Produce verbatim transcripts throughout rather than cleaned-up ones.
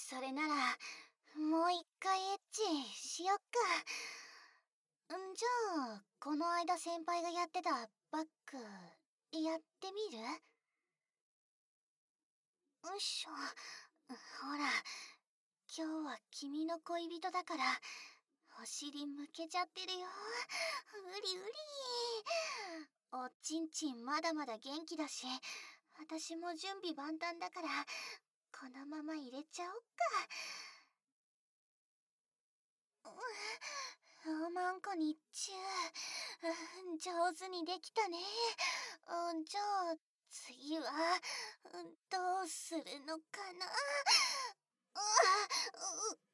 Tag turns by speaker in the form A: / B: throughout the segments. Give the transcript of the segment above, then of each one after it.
A: それならもう一回エッチしよっか。んじゃあこの間先輩がやってたバックやってみる？よいしょ。ほら、今日は君の恋人だからお尻向けちゃってるよ。うりうり。おちんちんまだまだ元気だし、私も準備万端だからこのまま入れちゃおっか。おまんこ日中、うん、上手にできたね。うん、じゃあ次は、うん、どうするのかな。ううう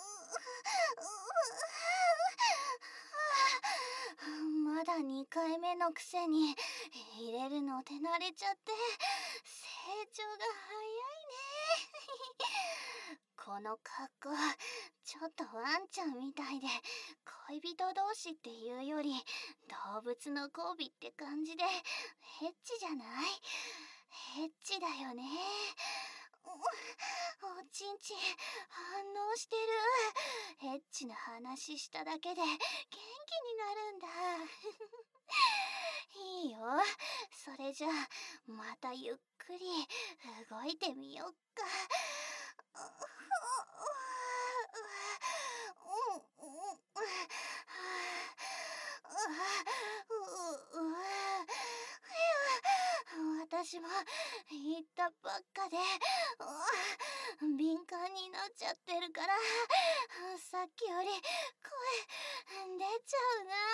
A: うまだにかいめのくせに入れるの手慣れちゃって成長が早いね。この格好ちょっとワンちゃんみたいで、恋人同士っていうより動物の交尾って感じでエッチじゃない？エッチだよね。おちんちん反応してる。エッチな話しただけで元気になるんだ。いいよ。それじゃあまたゆっくり動いてみよっか。私も言ったばっかで敏感になっちゃってるから、さっきより声出ちゃうな。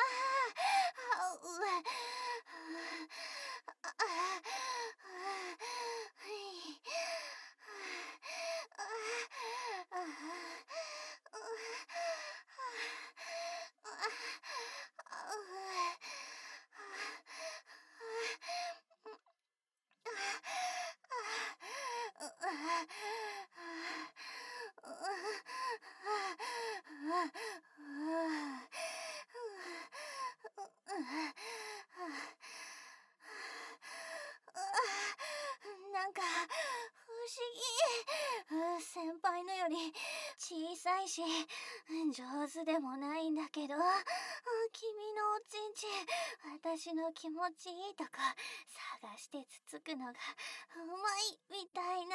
A: なんか不思議。先輩のより小さいし上手でもないんだけど、君のおちんちん私の気持ちいいとこ探してつつくのがうまいみたいな。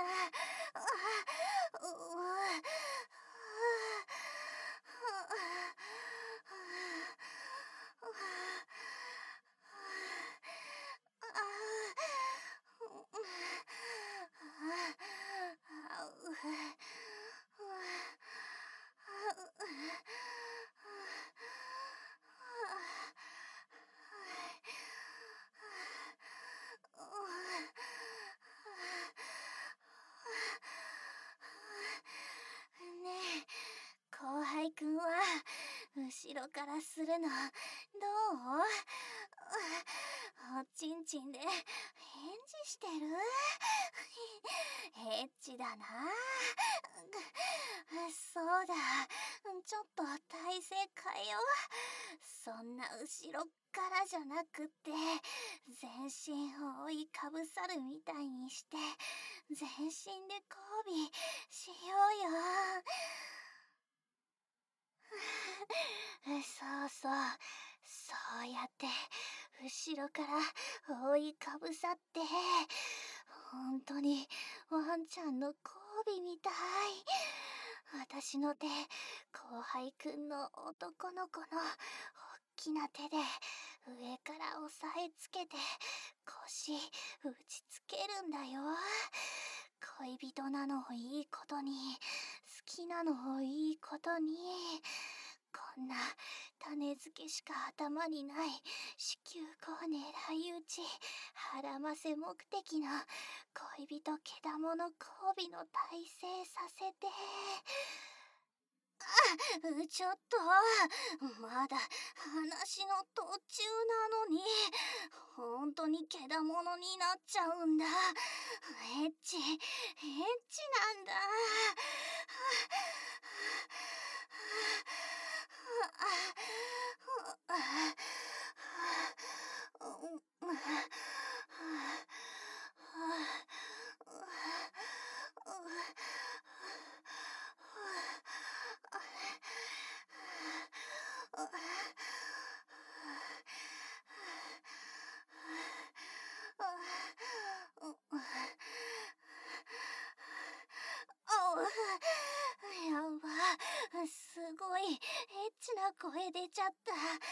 A: ねえ、後輩くんは後ろからするのどう？おちんちんで返事してる？エッチだな。そうだ、ちょっと体勢変えよう。そんな後ろからじゃなくって全身を覆いかぶさるみたいにして全身で交尾しようよ。そうそう、そうやって後ろから覆いかぶさって、本当にワンちゃんの交尾みたい。私の手、後輩くんの男の子のおっきな手で上から押さえつけて腰打ちつけるんだよ。恋人なのをいいことに、好きなのをいいことに、こんな種付けしか頭にない子宮口狙い撃ち腹ませ目的の恋人けだもの交尾の体勢させて、あ、ちょっとまだ話の途中なのに本当にけだものになっちゃうんだ。エッチエッチなんだ。 やば、すごいエッチな声出ちゃった。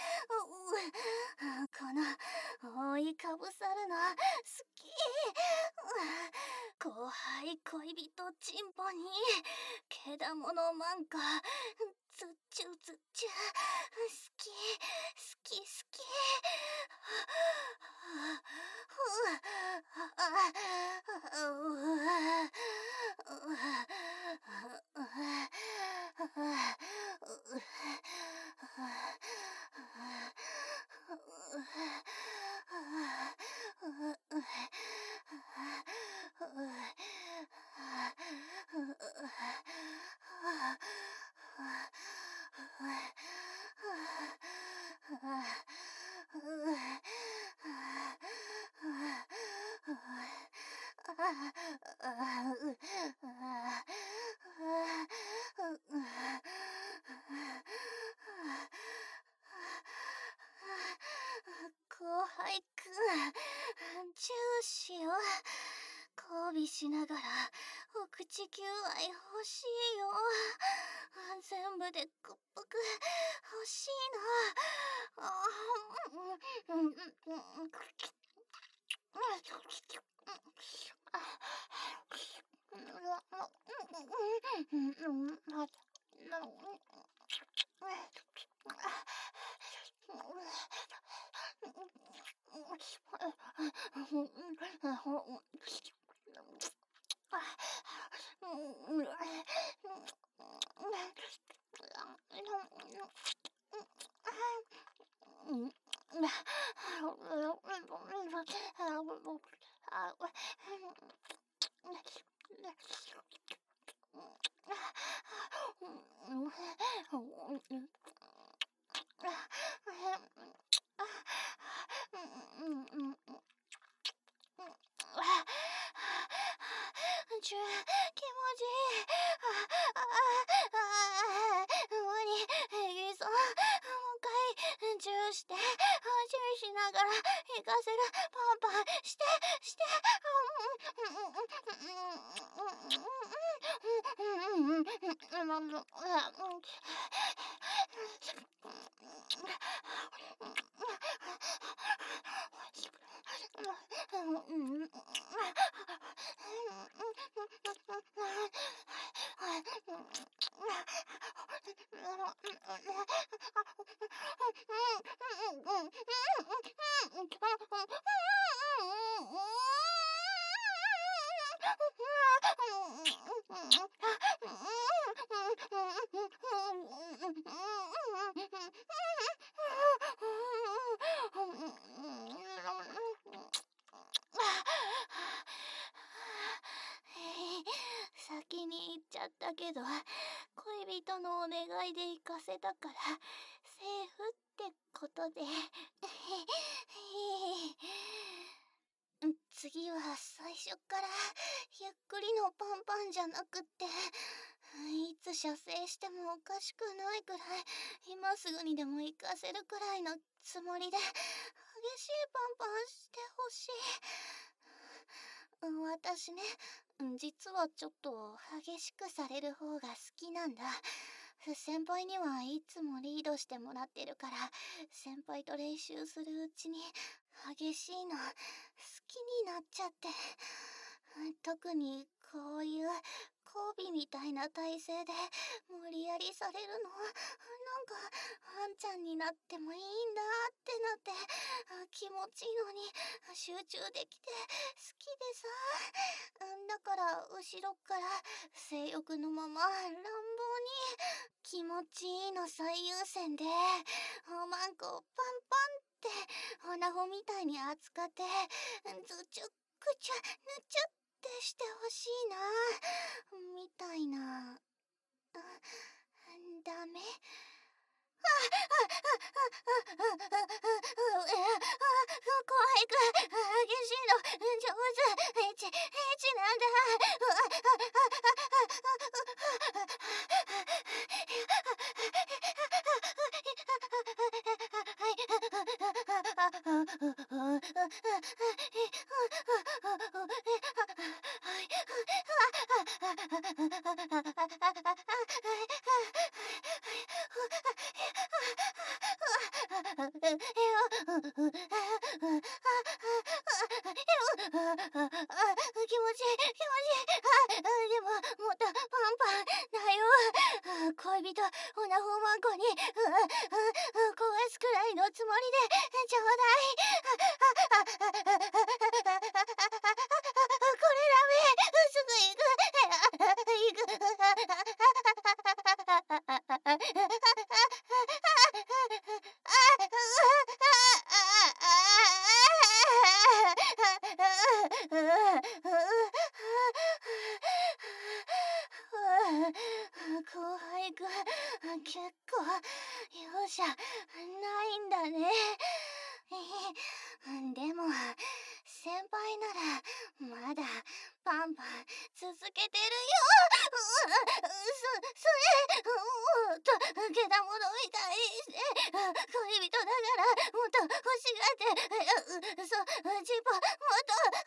A: うこの覆いかぶさるの好き。後輩恋人チンポにけだものマンコつっちゅつっちゅ好き好き好き。後輩くん、チューしよう。交尾しながらお口求愛欲しいよ。全部でくっぷく欲しいな。あーうんうんうんうんちゅ気持ちいい。ああああ無理えぎそう。もう一回チューしてチューしながら行かせる。パンパンしてして先に行っちゃったけど恋人のお願いで行かせたからセーフってことで次は最初からゆっくりのパンパンじゃなくっていつ射精してもおかしくないくらい今すぐにでも行かせるくらいのつもりで激しいパンパンしてほしい。私ね、実はちょっと激しくされる方が好きなんだ。先輩にはいつもリードしてもらってるから先輩と練習するうちに激しいの好きになっちゃって、特にこういう交尾みたいな体勢で無理やりされるのなんかあんちゃんになってもいいんだってなって気持ちいいのに集中できて好きでさ。だから後ろから性欲のまま乱暴に気持ちいいの最優先でおまんこパンパンっておなほみたいに扱ってずちゅくちゃぬちゅってしてほしいなみたいな。ダメ？あああああああああ怖いく激しいの上手エッチエッチなんだ。 もっとパンパンだよ。恋人オナホマンコに、うん、うん、壊すくらいのつもりでちょうだい。これダメ。すぐ行く。行く。後輩くん、結構容赦ないんだね。でも先輩ならまだパンパン続けてるよ。そ、それ、もっとけだものみたいにして、恋人だからもっと欲しがって、そ、チンポもっ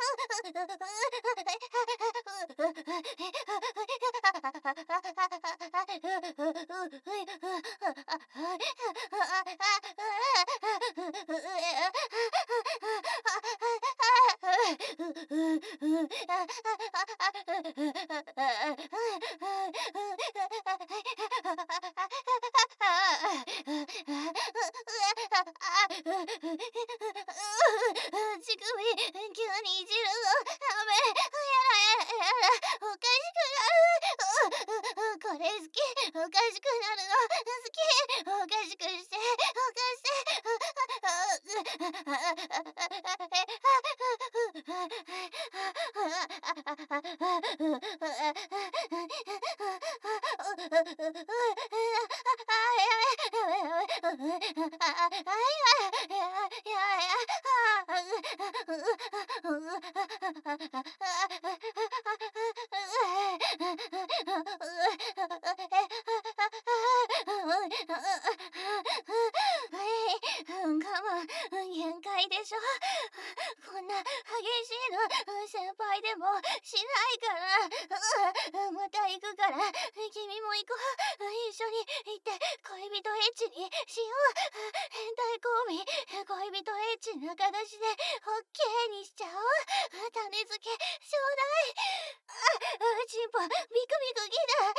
A: 乳首急にいじるのダメ。やらやらやら、おかしくなる。これ好き。おかしくなるの好き。おかしくしておかして我慢限界でしょ。こんな激しいの先輩でもしないから。また行くから君も行こう。一緒に行って恋人エッチにしよう。変態コンビ恋人エッチな形でオッケーにしちゃおう。種付けちょうだい。あ、チンポビクビクギ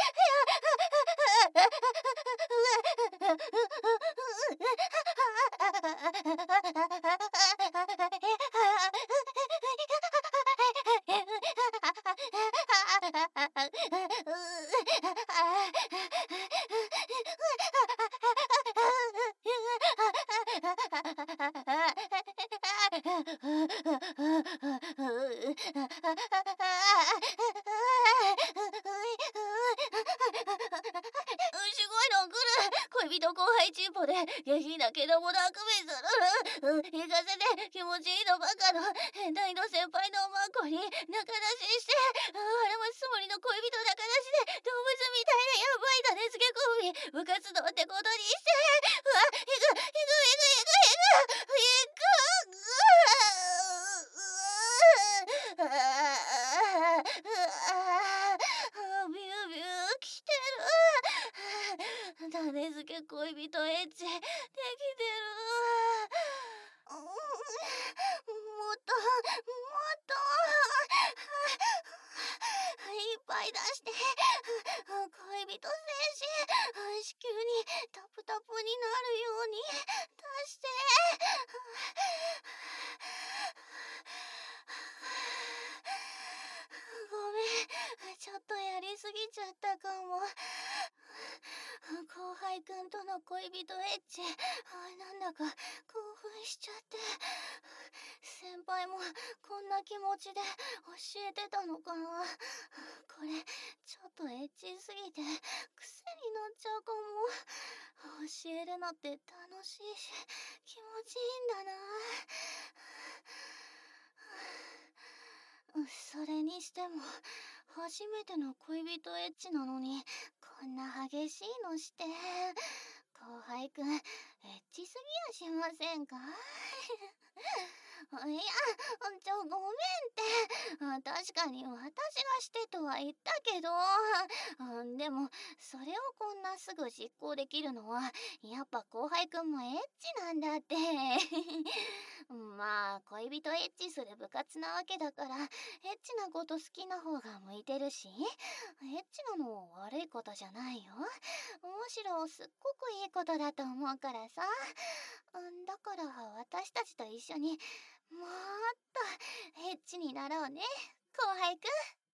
A: すごいの来る。恋人後輩チンポで下品なけどもなくべする。行かせて気持ちいいのばかの変態の先輩のマンコに仲出しして、あらますつもりの恋人仲出しで動物みたいなやばい種付けコンビ部活動ってことにして、うわ、行く行く行く行く行く行く。ああビュービュー来てる。種付け恋人エッチできてる。もっともっといっぱい出して。恋人精子子宮にタプタプになるように出して。ごめん、ちょっとやりすぎちゃったかも。後輩くんとの恋人エッチ、なんだか興奮しちゃって。先輩もこんな気持ちで教えてたのかな。これちょっとエッチすぎて癖になっちゃうかも。教えるのって楽しいし気持ちいいんだな。それにしても初めての恋人エッチなのにこんな激しいのして。後輩くんエッチすぎやしませんか？ いや、ちょ、ごめんって。確かに私がしてとは言ったけど、でも、それをこんなすぐ実行できるのは、やっぱ後輩くんもエッチなんだって。まあ、恋人エッチする部活なわけだから、エッチなこと好きな方が向いてるし、エッチなの悪いことじゃないよ。むしろすっごくいいことだと思うからさ。だから私たちと一緒にもっとエッチになろうね、後輩くん。